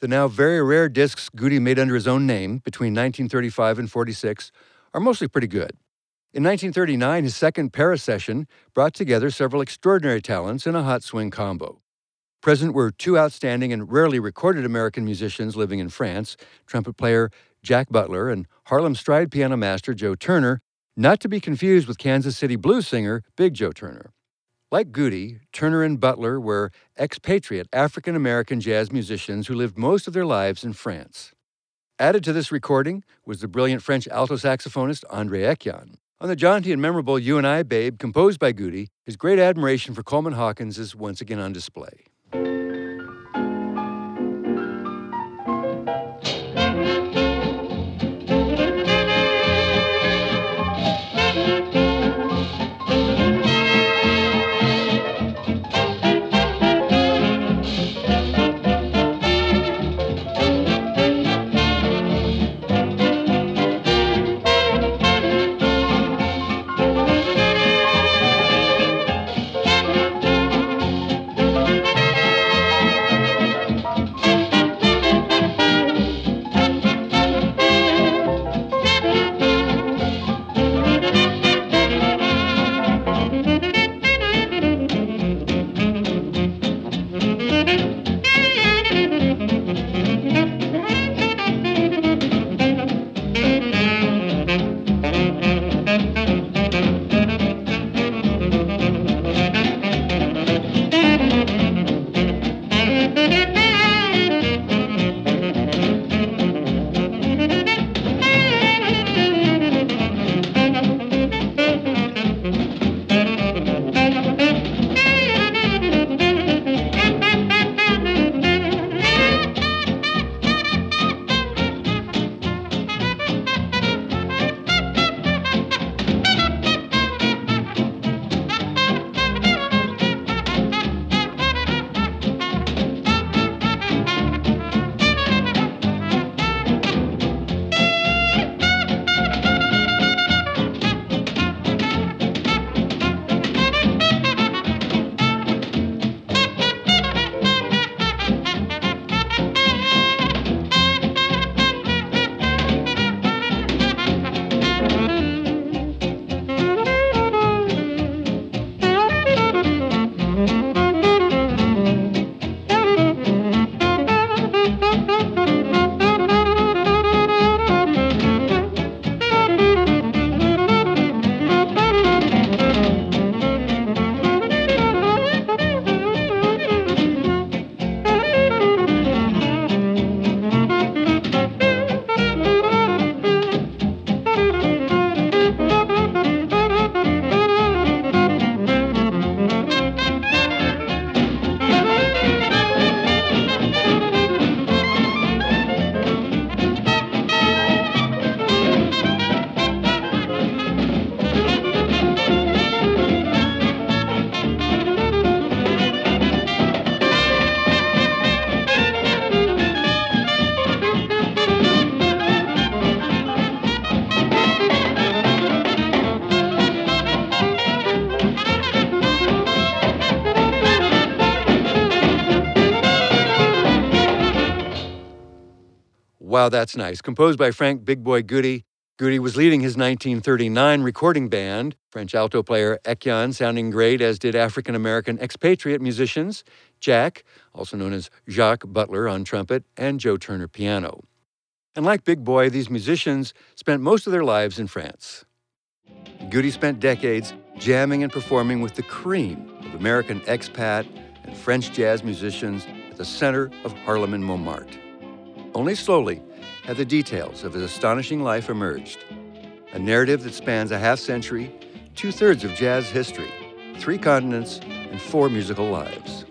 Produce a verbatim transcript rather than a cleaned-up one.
The now very rare discs Goody made under his own name between nineteen thirty-five and forty-six are mostly pretty good. In nineteen thirty-nine, his second Paris session brought together several extraordinary talents in a hot swing combo. Present were two outstanding and rarely recorded American musicians living in France, trumpet player Jack Butler and Harlem Stride piano master Joe Turner, not to be confused with Kansas City blues singer Big Joe Turner. Like Goody, Turner and Butler were expatriate African-American jazz musicians who lived most of their lives in France. Added to this recording was the brilliant French alto saxophonist André Etienne. On the jaunty and memorable You and I, Babe, composed by Goody, his great admiration for Coleman Hawkins is once again on display. Wow, That's Nice, composed by Frank Big Boy Goody. Goody was leading his nineteen thirty-nine recording band, French alto player Etienne sounding great, as did African-American expatriate musicians Jack, also known as Jacques Butler on trumpet, and Joe Turner piano. And like Big Boy, these musicians spent most of their lives in France. Goody spent decades jamming and performing with the cream of American expat and French jazz musicians at the center of Harlem and Montmartre. Only slowly had the details of his astonishing life emerged. A narrative that spans a half century, two-thirds of jazz history, three continents, and four musical lives.